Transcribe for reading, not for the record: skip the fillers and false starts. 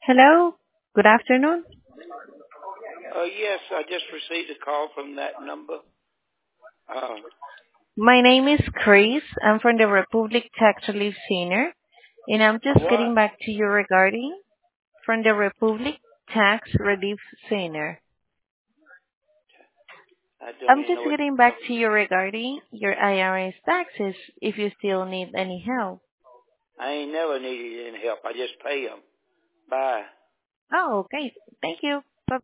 Hello, good afternoon. Yes, I just received a call from that number. Uh, My name is Chris. I'm from the Republic Tax Relief Center, and I'm just getting what? back to you regarding from the Republic Tax Relief Center. I don't I'm even just know what. getting back to you regarding your IRS taxes if you still need any help. I ain't never needed any help. I just pay them. Bye. Oh, okay. Thank you.